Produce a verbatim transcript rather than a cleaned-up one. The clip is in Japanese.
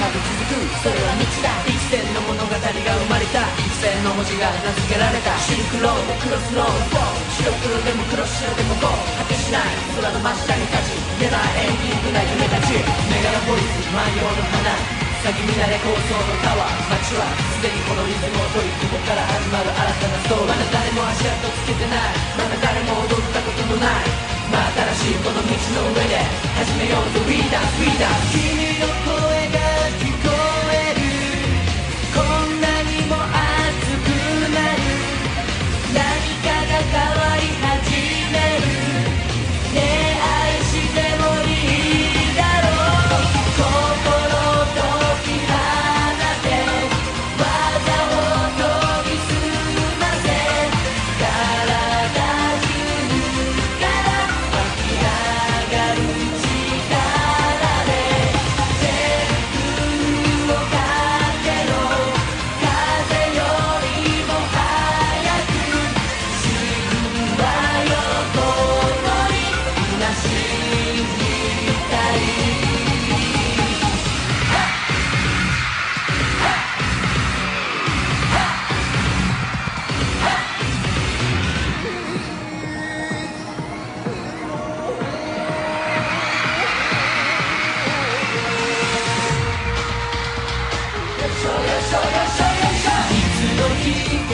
まで続く、それは道だ。一線の物語が生まれた、一線の文字が名付けられた。シルクロード、クロスロード、白黒でも黒白でもこう果てしない空の真下に立ち、見えないエンディングな夢たち。メガラポリス万葉の花、先見慣れ構想のタワー、街はすでにこのリズムを取り、ここから始まる新たなストーリー。まだ誰も足跡つけてない、まだ誰も踊ったことのない、まあ新しいこの道の上で始めようと。 We dance, we dance。 君の声が聞こえる、こんなにも熱くなる、何かが変わり始める、ねえ愛してもいいだろう。心解き放て、技を研ぎ澄ませ、体中から湧き上がる力で天空を駆けろ、風よりも速く、自分は横取り、今信じたい。いつの日